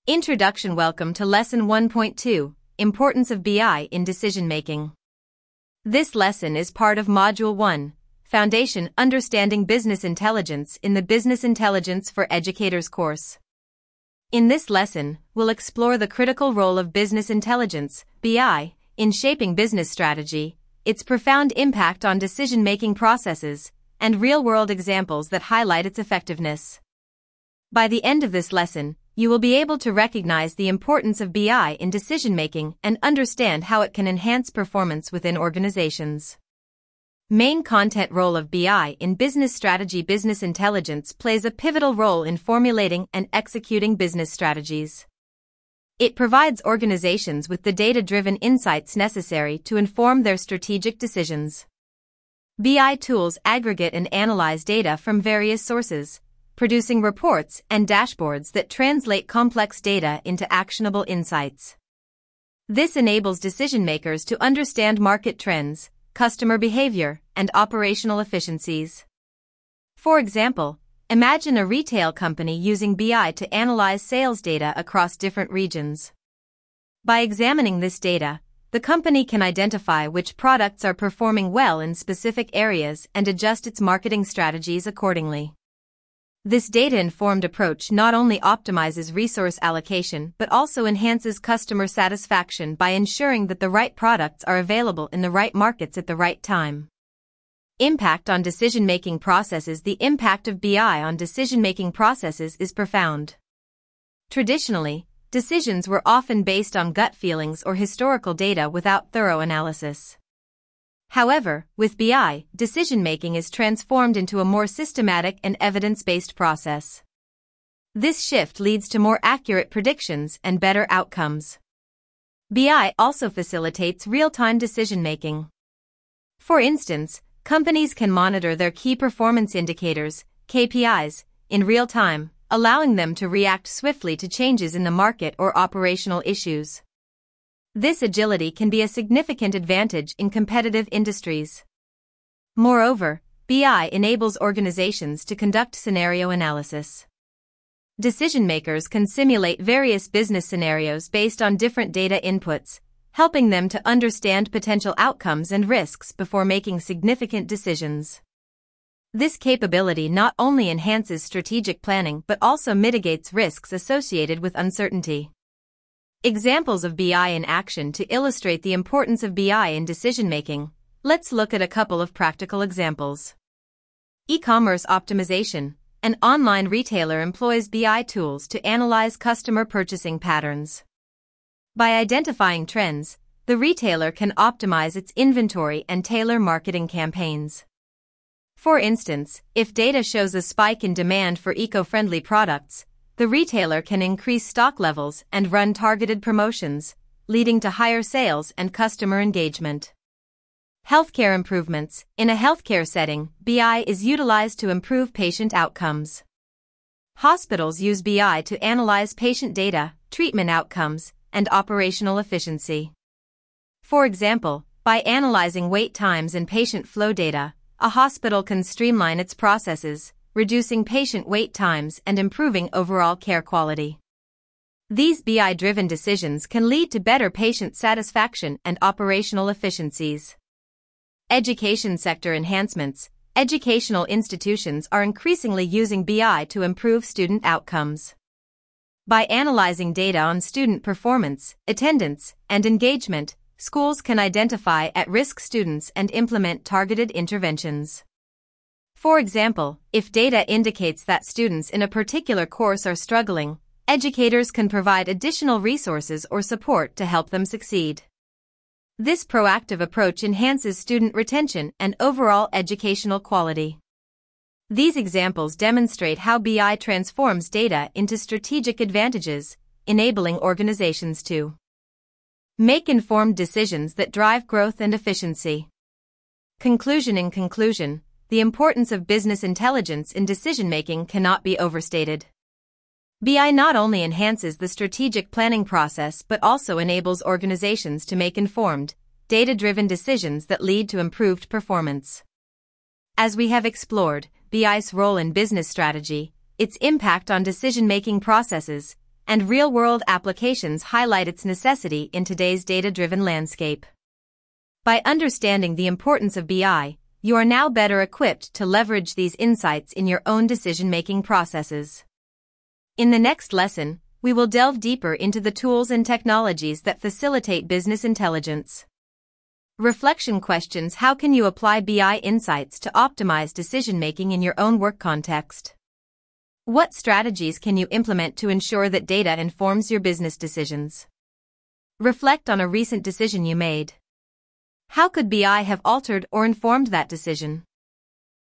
Introduction. Welcome to Lesson 1.2, Importance of BI in Decision Making. This lesson is part of Module 1, Foundation Understanding Business Intelligence in the Business Intelligence for Educators course. In this lesson, we'll explore the critical role of business intelligence, BI, in shaping business strategy, its profound impact on decision-making processes, and real-world examples that highlight its effectiveness. By the end of this lesson, you will be able to recognize the importance of BI in decision-making and understand how it can enhance performance within organizations. Main content. Role of BI in business strategy. Business intelligence plays a pivotal role in formulating and executing business strategies. It provides organizations with the data-driven insights necessary to inform their strategic decisions. BI tools aggregate and analyze data from various sources, producing reports and dashboards that translate complex data into actionable insights. This enables decision-makers to understand market trends, customer behavior, and operational efficiencies. For example, imagine a retail company using BI to analyze sales data across different regions. By examining this data, the company can identify which products are performing well in specific areas and adjust its marketing strategies accordingly. This data-informed approach not only optimizes resource allocation but also enhances customer satisfaction by ensuring that the right products are available in the right markets at the right time. Impact on decision-making processes. The impact of BI on decision-making processes is profound. Traditionally, decisions were often based on gut feelings or historical data without thorough analysis. However, with BI, decision-making is transformed into a more systematic and evidence-based process. This shift leads to more accurate predictions and better outcomes. BI also facilitates real-time decision-making. For instance, companies can monitor their key performance indicators, KPIs, in real time, allowing them to react swiftly to changes in the market or operational issues. This agility can be a significant advantage in competitive industries. Moreover, BI enables organizations to conduct scenario analysis. Decision-makers can simulate various business scenarios based on different data inputs, helping them to understand potential outcomes and risks before making significant decisions. This capability not only enhances strategic planning but also mitigates risks associated with uncertainty. Examples of BI in action. To illustrate the importance of BI in decision-making, let's look at a couple of practical examples. E-commerce optimization. An online retailer employs BI tools to analyze customer purchasing patterns. By identifying trends, the retailer can optimize its inventory and tailor marketing campaigns. For instance, if data shows a spike in demand for eco-friendly products, the retailer can increase stock levels and run targeted promotions, leading to higher sales and customer engagement. Healthcare improvements. In a healthcare setting, BI is utilized to improve patient outcomes. Hospitals use BI to analyze patient data, treatment outcomes, and operational efficiency. For example, by analyzing wait times and patient flow data, a hospital can streamline its processes, reducing patient wait times and improving overall care quality. These BI-driven decisions can lead to better patient satisfaction and operational efficiencies. Education sector enhancements. Educational institutions are increasingly using BI to improve student outcomes. By analyzing data on student performance, attendance, and engagement, schools can identify at-risk students and implement targeted interventions. For example, if data indicates that students in a particular course are struggling, educators can provide additional resources or support to help them succeed. This proactive approach enhances student retention and overall educational quality. These examples demonstrate how BI transforms data into strategic advantages, enabling organizations to make informed decisions that drive growth and efficiency. Conclusion. In conclusion, the importance of business intelligence in decision-making cannot be overstated. BI not only enhances the strategic planning process but also enables organizations to make informed, data-driven decisions that lead to improved performance. As we have explored, BI's role in business strategy, its impact on decision-making processes, and real-world applications highlight its necessity in today's data-driven landscape. By understanding the importance of BI, you are now better equipped to leverage these insights in your own decision-making processes. In the next lesson, we will delve deeper into the tools and technologies that facilitate business intelligence. Reflection questions: how can you apply BI insights to optimize decision-making in your own work context? What strategies can you implement to ensure that data informs your business decisions? Reflect on a recent decision you made. How could BI have altered or informed that decision?